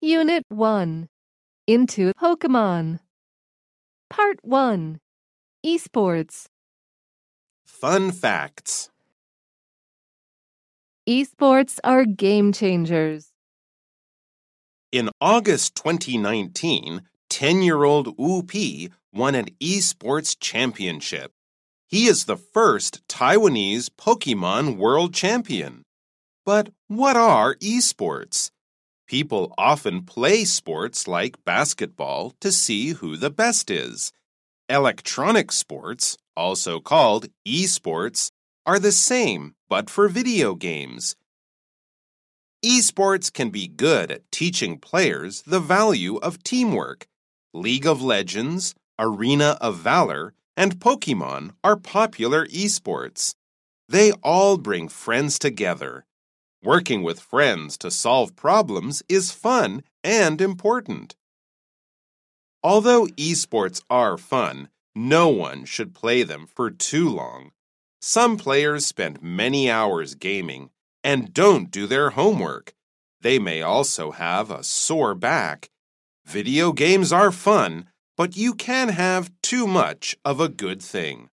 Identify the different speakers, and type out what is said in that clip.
Speaker 1: Unit 1. Into Pokemon. Part 1. Esports.
Speaker 2: Fun facts.
Speaker 1: Esports are game changers.
Speaker 2: In August 2019, 10-year-old Wu Pi won an esports championship. He is the first Taiwanese Pokemon world champion. But what are esports? People often play sports like basketball to see who the best is. Electronic sports, also called esports, are the same but for video games. Esports can be good at teaching players the value of teamwork. League of Legends, Arena of Valor, and Pokemon are popular esports. They all bring friends together. Working with friends to solve problems is fun and important. Although esports are fun, no one should play them for too long. Some players spend many hours gaming and don't do their homework. They may also have a sore back. Video games are fun, but you can have too much of a good thing.